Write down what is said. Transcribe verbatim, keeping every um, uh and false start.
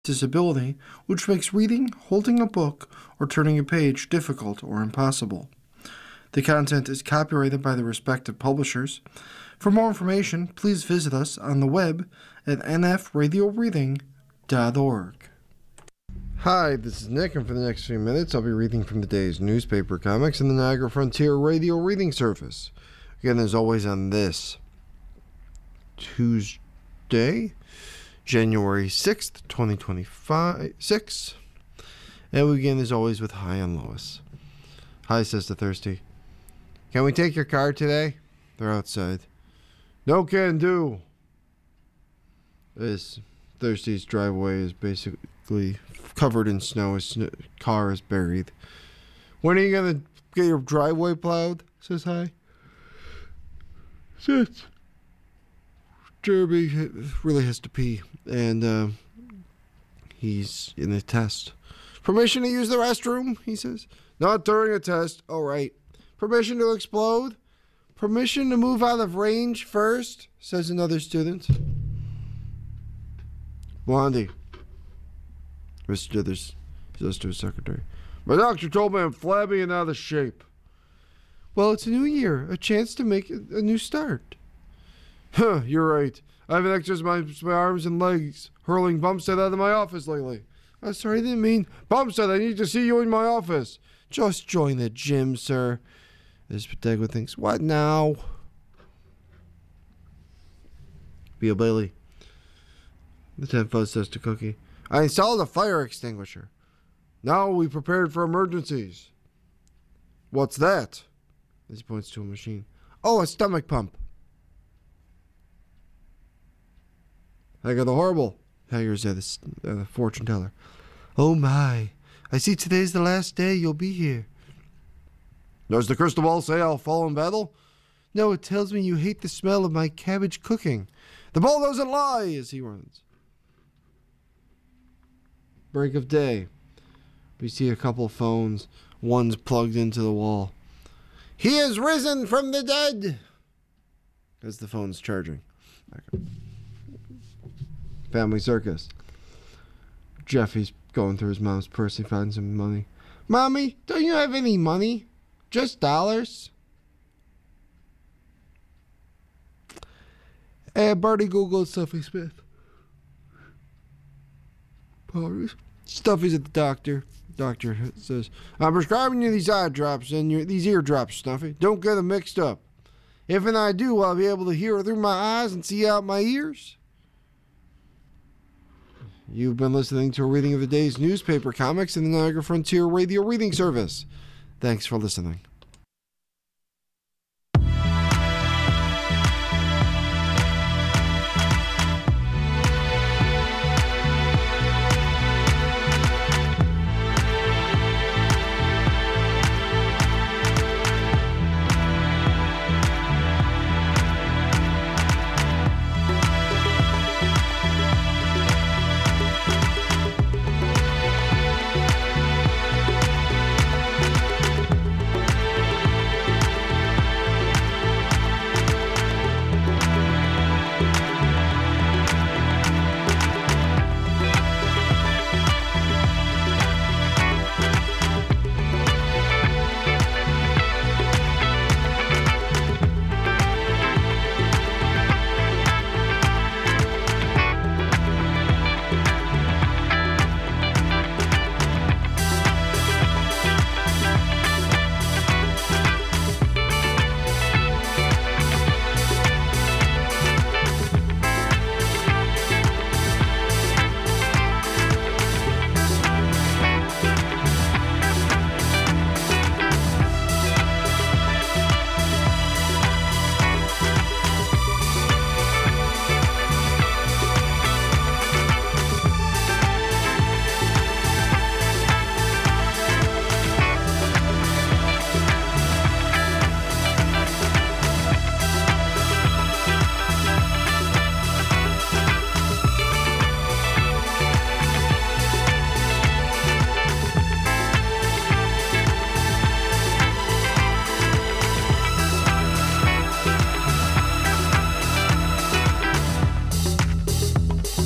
disability, which makes reading, holding a book, or turning a page difficult or impossible. The content is copyrighted by the respective publishers. For more information, please visit us on the web at n f radio reading dot org. Hi, this is Nick, and for the next few minutes, I'll be reading from the day's newspaper comics in the Niagara Frontier Radio Reading Service. Again, as always, on this Tuesday, January sixth, twenty twenty-five, six. And we begin, as always, with Hi and Lois. Hi says to Thirsty, "Can we take your car today?" They're outside. "No can do." This Thirsty's driveway is basically covered in snow. His sn- car is buried. "When are you going to get your driveway plowed?" says Hi. Sits. Jeremy really has to pee, and uh, he's in a test. "Permission to use the restroom?" he says. "Not during a test." "All right." "Permission to explode?" "Permission to move out of range first?" says another student. "Blondie," Mister Dithers says to his secretary, "my doctor told me I'm flabby and out of shape." "Well, it's a new year, a chance to make a new start." "Huh, you're right. I haven't exercised my, my arms and legs hurling Bumstead out of my office lately." "I'm sorry, I didn't mean..." "Bumstead, I need to see you in my office." "Just join the gym, sir." This Bodega thinks, "What now?" Beale Bailey. Lieutenant Fuzz says to Cookie, "I installed a fire extinguisher. Now we prepared for emergencies." "What's that?" As he points to a machine. "Oh, a stomach pump." "Hagar the Horrible," Hagar's at the, uh, the fortune teller. "Oh my, I see today's the last day you'll be here." "Does the crystal ball say I'll fall in battle?" "No, it tells me you hate the smell of my cabbage cooking." "The ball doesn't lie," as he runs. Break of day. We see a couple of phones. One's plugged into the wall. "He is risen from the dead," as the phone's charging. Family Circus. Jeffy's going through his mom's purse. He finds some money. "Mommy, don't you have any money? Just dollars?" And Barney Google Stuffy Smith. Powers. Stuffy's at the doctor. Doctor says, "I'm prescribing you these eye drops and your, these ear drops, Stuffy. Don't get them mixed up. If and I do, I'll be able to hear through my eyes and see out my ears." You've been listening to a reading of the day's newspaper comics in the Niagara Frontier Radio Reading Service. Thanks for listening.